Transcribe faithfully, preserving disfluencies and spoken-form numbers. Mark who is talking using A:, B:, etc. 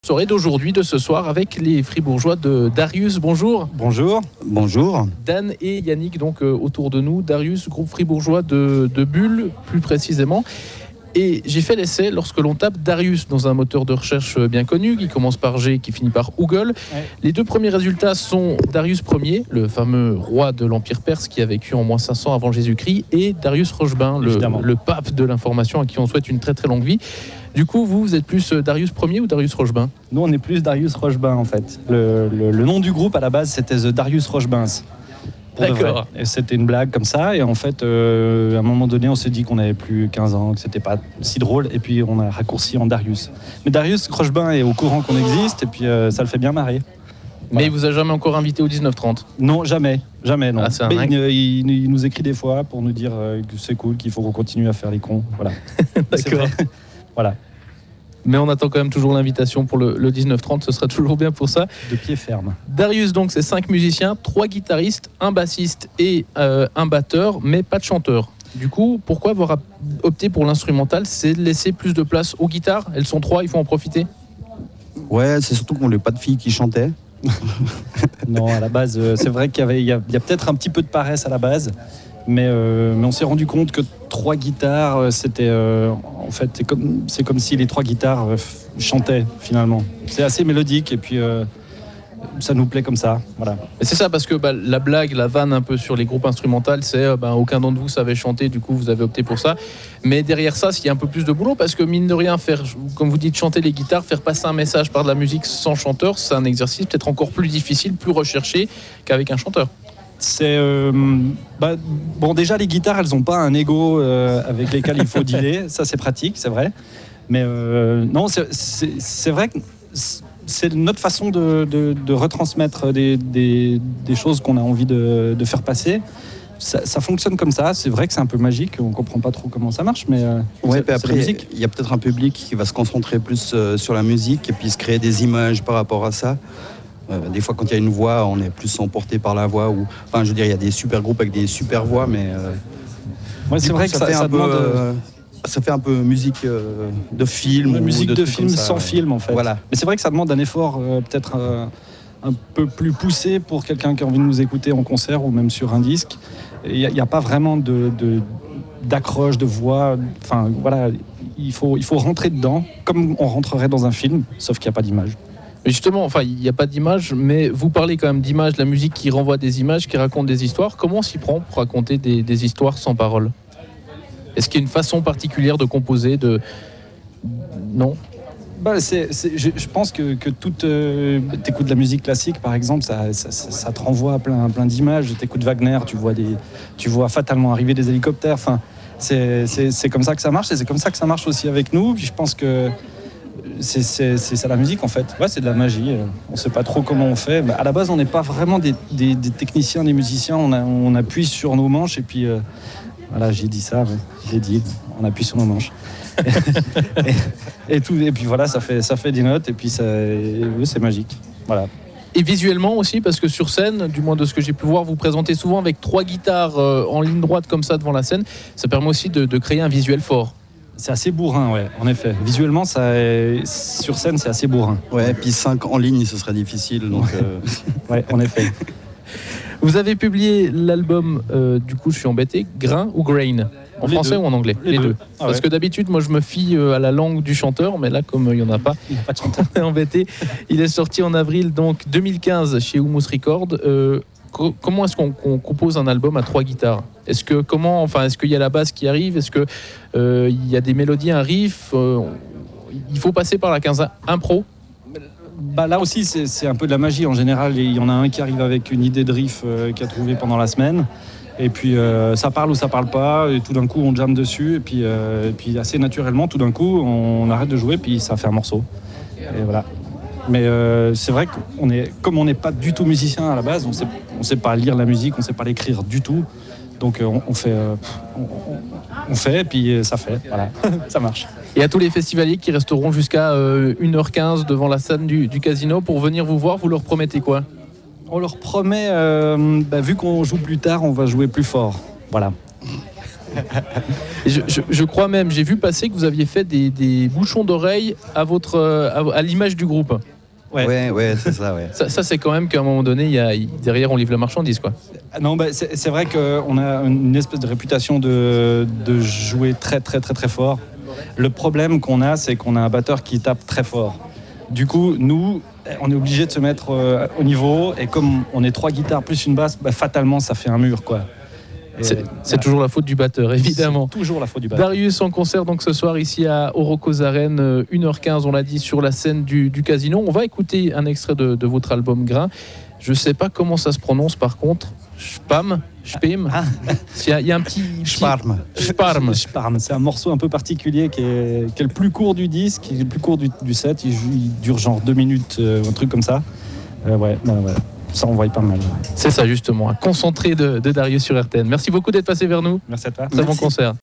A: Soirée d'aujourd'hui, de ce soir, avec les Fribourgeois de Darius. Bonjour.
B: Bonjour. Bonjour.
A: Dan et Yannick, donc euh, autour de nous. Darius, groupe fribourgeois de, de Bulle, plus précisément. Et j'ai fait l'essai lorsque l'on tape Darius dans un moteur de recherche bien connu, qui commence par G, qui finit par Google. Ouais. Les deux premiers résultats sont Darius Ier, le fameux roi de l'Empire perse qui a vécu en moins cinq cents avant Jésus-Christ, et Darius Rochebin, le, le pape de l'information à qui on souhaite une très très longue vie. Du coup, vous, vous êtes plus Darius Ier ou Darius Rochebin ?
B: Nous, on est plus Darius Rochebin, en fait. Le, le, le nom du groupe, à la base, c'était The Darius Rochebins.
A: D'accord.
B: Et c'était une blague comme ça. Et en fait, euh, à un moment donné, on s'est dit qu'on avait plus quinze ans, que c'était pas si drôle. Et puis, on a raccourci en Darius. Mais Darius Rochebin est au courant qu'on existe. Et puis, euh, ça le fait bien marrer.
A: Mais voilà. Il vous a jamais encore invité au dix-neuf trente ?
B: Non, jamais. Jamais, non.
A: Ah, c'est un
B: Mais il, il, il nous écrit des fois pour nous dire euh, que c'est cool, qu'il faut qu'on continue à faire les cons. Voilà.
A: D'accord.
B: Voilà.
A: Mais on attend quand même toujours l'invitation pour le, le dix-neuf trente, ce sera toujours bien pour ça.
B: De pied ferme.
A: Darius, donc, c'est cinq musiciens, trois guitaristes, un bassiste et euh, un batteur, mais pas de chanteur. Du coup, pourquoi avoir opté pour l'instrumental ? C'est de laisser plus de place aux guitares. Elles sont trois, il faut en profiter.
C: Ouais, c'est surtout qu'on n'avait pas de filles qui chantaient.
B: Non, à la base, euh, c'est vrai qu'il y, avait, il y a, il y a peut-être un petit peu de paresse à la base. Mais, euh, mais on s'est rendu compte que trois guitares, c'était euh, en fait c'est comme, c'est comme si les trois guitares euh, chantaient finalement. C'est assez mélodique et puis euh, ça nous plaît comme ça. Voilà.
A: Et c'est ça parce que bah, la blague, la vanne un peu sur les groupes instrumentaux, c'est euh, bah, aucun d'entre vous savait chanter, du coup vous avez opté pour ça. Mais derrière ça, il y a un peu plus de boulot parce que mine de rien, faire, comme vous dites, chanter les guitares, faire passer un message par de la musique sans chanteur, c'est un exercice peut-être encore plus difficile, plus recherché qu'avec un chanteur.
B: C'est euh, bah, bon déjà les guitares elles n'ont pas un ego euh, avec lesquels il faut dealer, ça c'est pratique, c'est vrai. Mais euh, non, c'est, c'est, c'est vrai que c'est notre façon de, de, de retransmettre des, des, des choses qu'on a envie de, de faire passer. Ça, ça fonctionne comme ça. C'est vrai que c'est un peu magique, on comprend pas trop comment ça marche, mais euh,
C: ouais,
B: c'est,
C: après il y a peut-être un public qui va se concentrer plus euh, sur la musique et puis se créer des images par rapport à ça. Euh, des fois, quand il y a une voix, on est plus emporté par la voix. Ou, enfin, je veux dire, il y a des super groupes avec des super voix, mais euh,
B: ouais, c'est vrai coup, que ça, ça, ça, demande...
C: euh, ça fait un peu musique euh, de film.
B: Ou musique
C: de,
B: de film
C: ça,
B: sans
C: ouais.
B: film, en fait.
C: Voilà.
B: Mais c'est vrai que ça demande un effort euh, peut-être euh, un peu plus poussé pour quelqu'un qui a envie de nous écouter en concert ou même sur un disque. Il n'y a, a pas vraiment de, de, d'accroche, de voix. Enfin, voilà, il faut, il faut rentrer dedans, comme on rentrerait dans un film, sauf qu'il n'y a pas d'image.
A: Mais justement, enfin, il n'y a pas d'image, mais vous parlez quand même d'image, de la musique qui renvoie des images, qui raconte des histoires. Comment on s'y prend pour raconter des, des histoires sans parole ? Est-ce qu'il y a une façon particulière de composer de... Non ?
B: Bah, c'est, c'est, je, je pense que, que toute... Euh, t'écoutes de la musique classique, par exemple, ça, ça, ça, ça te renvoie à plein, plein d'images. T'écoutes Wagner, tu vois, des, tu vois fatalement arriver des hélicoptères. Enfin, c'est, c'est, c'est comme ça que ça marche, et c'est comme ça que ça marche aussi avec nous. Puis je pense que C'est, c'est, c'est ça la musique en fait, ouais, c'est de la magie, on ne sait pas trop comment on fait. Bah, à la base on n'est pas vraiment des, des, des techniciens, des musiciens, on, a, on appuie sur nos manches et puis euh, voilà, j'ai dit ça, ouais. j'ai dit, on appuie sur nos manches. et, et, tout, et puis voilà, ça fait, ça fait des notes et puis ça, et, oui, c'est magique. Voilà.
A: Et visuellement aussi, parce que sur scène, du moins de ce que j'ai pu voir, vous présentez souvent avec trois guitares euh, en ligne droite comme ça devant la scène, ça permet aussi de, de créer un visuel fort.
B: C'est assez bourrin, ouais, en effet. Visuellement, ça est... sur scène, c'est assez bourrin.
C: Ouais, et puis cinq en ligne, ce serait difficile. Donc, euh...
B: ouais, en effet.
A: Vous avez publié l'album, euh, du coup, je suis embêté, Grain ou Grain ? En les français deux. Ou en anglais ? Les, les deux. deux. Ah Parce ouais. que d'habitude, moi, je me fie à la langue du chanteur, mais là, comme il n'y en a pas,
B: il n'y a pas de chanteur.
A: On est embêté. Il est sorti en avril donc deux mille quinze chez Humus Records. Euh, Comment est-ce qu'on, qu'on compose un album à trois guitares ? Est-ce que comment, enfin, est-ce qu'il y a la basse qui arrive ? Est-ce que euh, il y a des mélodies, un riff ? euh, Il faut passer par la quinze impro ?
B: Bah là aussi, c'est, c'est un peu de la magie en général. Il y en a un qui arrive avec une idée de riff euh, qu'il a trouvé pendant la semaine, et puis euh, ça parle ou ça parle pas, et tout d'un coup on jamme dessus, et puis, euh, et puis assez naturellement, tout d'un coup, on arrête de jouer, puis ça fait un morceau. Et voilà. Mais euh, c'est vrai qu'on est, comme on n'est pas du tout musicien à la base, on sait, on sait pas lire la musique, on sait pas l'écrire du tout. Donc on, on fait, euh, on, on fait et puis ça fait, voilà, ça marche.
A: Et à tous les festivaliers qui resteront jusqu'à euh, une heure quinze devant la scène du, du casino pour venir vous voir, vous leur promettez quoi ?
B: On leur promet, euh, bah, vu qu'on joue plus tard, on va jouer plus fort, voilà.
A: Et je, je- je crois même, j'ai vu passer que vous aviez fait des, des bouchons d'oreille à, votre, euh, à, à l'image du groupe.
B: Ouais.
C: Ouais, ouais, c'est ça, ouais.
A: Ça, ça, c'est quand même qu'à un moment donné, il y a, il- derrière, on livre la marchandise, quoi.
B: Non, bah, c'est c'est vrai qu'on a une espèce de réputation de, de jouer très très très très fort. Le problème qu'on a, c'est qu'on a un batteur qui tape très fort. Du coup, nous, on est obligé de se mettre euh, au niveau, et comme on est trois guitares plus une basse, bah, fatalement, ça fait un mur, quoi. Et
A: C'est, c'est
B: voilà.
A: toujours la faute du batteur, évidemment.
B: C'est toujours la faute du batteur.
A: Darius en concert donc ce soir ici à Orocos Arène, euh, une heure quinze, on l'a dit, sur la scène du, du Casino. On va écouter un extrait de, de votre album Grain. Je ne sais pas comment ça se prononce par contre. Spam, Spam.
B: Ah.
A: Il y a, il y a un petit. petit-
C: Sparm.
A: Sparm.
B: Sparm, c'est un morceau un peu particulier qui est, qui est le plus court du disque, qui est le plus court du, du set. Il, joue- il dure genre deux minutes, euh, un truc comme ça. Euh, ouais, bah, ouais, ça on voit pas mal.
A: C'est ça justement, un concentré de, de Darius sur R T N. Merci beaucoup d'être passé vers nous.
B: Merci à toi.
A: Très bon
C: Merci.
A: concert.